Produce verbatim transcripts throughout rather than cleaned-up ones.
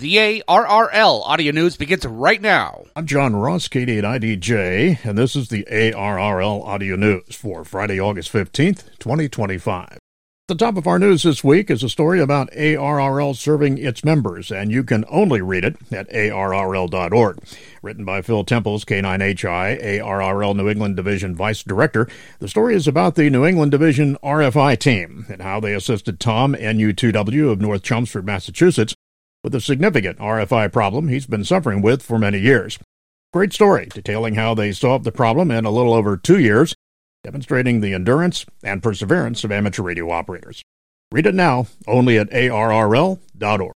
The A R R L Audio News begins right now. I'm John Ross, K D eight I D J, and this is the A R R L Audio News for Friday, August fifteenth, twenty twenty-five. The top of our news this week is a story about A R R L serving its members, and you can only read it at A R R L dot org. Written by Phil Temples, K nine H I, A R R L New England Division Vice Director, the story is about the New England Division R F I team and how they assisted Tom, N U two W of North Chelmsford, Massachusetts, with a significant R F I problem he's been suffering with for many years. Great story detailing how they solved the problem in a little over two years, demonstrating the endurance and perseverance of amateur radio operators. Read it now, only at A R R L dot org.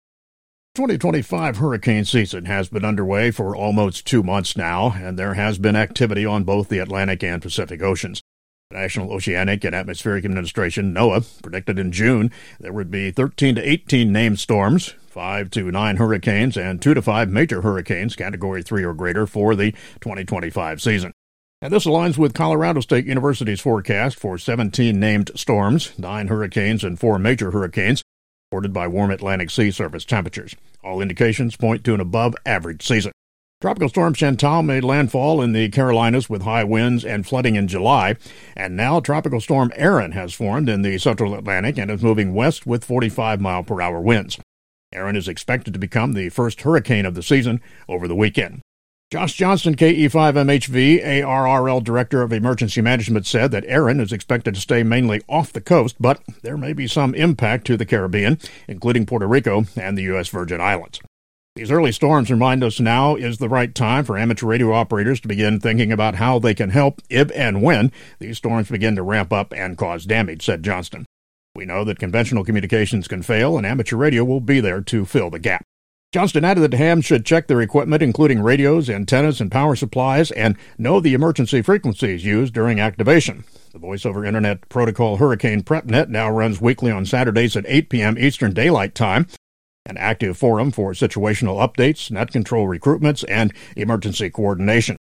twenty twenty-five hurricane season has been underway for almost two months now, and there has been activity on both the Atlantic and Pacific Oceans. The National Oceanic and Atmospheric Administration, NOAA, predicted in June there would be thirteen to eighteen named storms, five to nine hurricanes, and two to five major hurricanes, Category three or greater, for the twenty twenty-five season. And this aligns with Colorado State University's forecast for seventeen named storms, nine hurricanes, and four major hurricanes, supported by warm Atlantic sea surface temperatures. All indications point to an above-average season. Tropical Storm Chantal made landfall in the Carolinas with high winds and flooding in July, and now Tropical Storm Erin has formed in the central Atlantic and is moving west with forty-five mile per hour winds. Erin is expected to become the first hurricane of the season over the weekend. Josh Johnston, K E five M H V, A R R L Director of Emergency Management, said that Erin is expected to stay mainly off the coast, but there may be some impact to the Caribbean, including Puerto Rico and the U S Virgin Islands. These early storms remind us now is the right time for amateur radio operators to begin thinking about how they can help if and when these storms begin to ramp up and cause damage, said Johnston. We know that conventional communications can fail, and amateur radio will be there to fill the gap. Johnston added that hams should check their equipment, including radios, antennas, and power supplies, and know the emergency frequencies used during activation. The Voice over Internet protocol Hurricane PrepNet now runs weekly on Saturdays at eight p.m. Eastern Daylight Time, an active forum for situational updates, net control recruitments, and emergency coordination.